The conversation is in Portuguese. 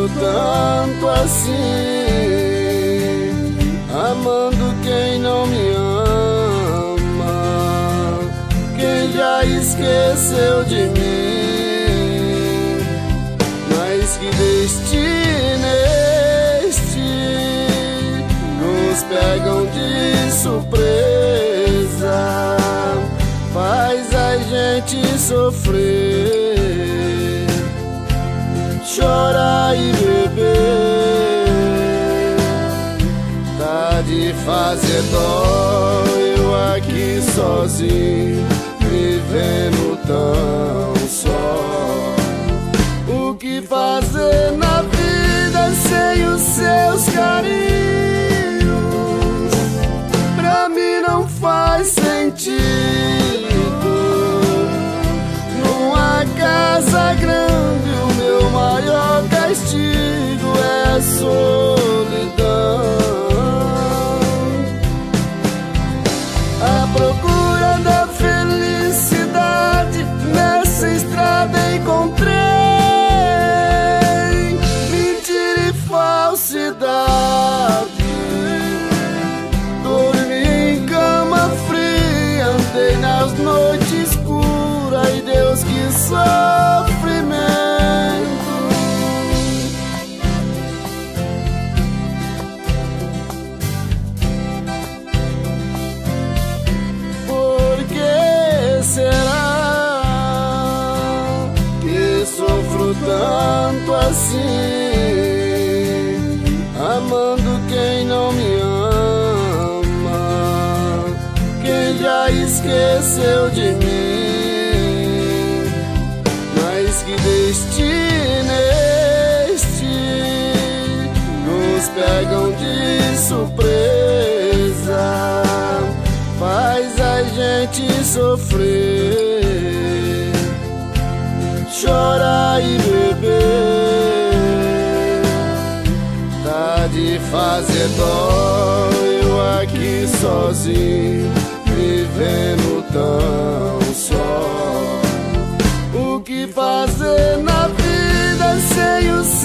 sofro tanto assim, amando quem não me ama, quem já esqueceu de mim. Mas que destino este nos pegam de surpresa, faz a gente sofrer, chorar e beber. Tá de fazer dó, eu aqui sozinho, vivendo tão só. O que fazer na vida sem os seus carinhos? Pra mim não faz sentido. Numa casa grande o meu maior castigo é a solidão. A procura da felicidade nessa estrada encontrei mentira e falsidade. Dormi em cama fria, andei nas noites escuras e Deus que sofrimento. Por que será que sofro tanto assim, amando quem não me ama, quem já esqueceu de mim? Mas que destino este nos pegam de surpresa, faz a gente sofrer, chorar e beber. Tá de fazer dó, eu aqui sozinho, vivendo tão só. O que fazer na vida sem o